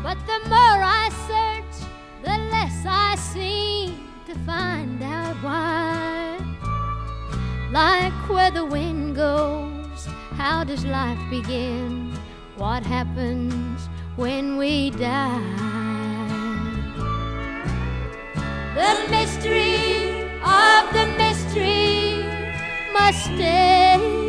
But the more I search, the less I seem to find out why. Like where the wind goes, how does life begin? What happens when we die? The mystery of the mystery must stay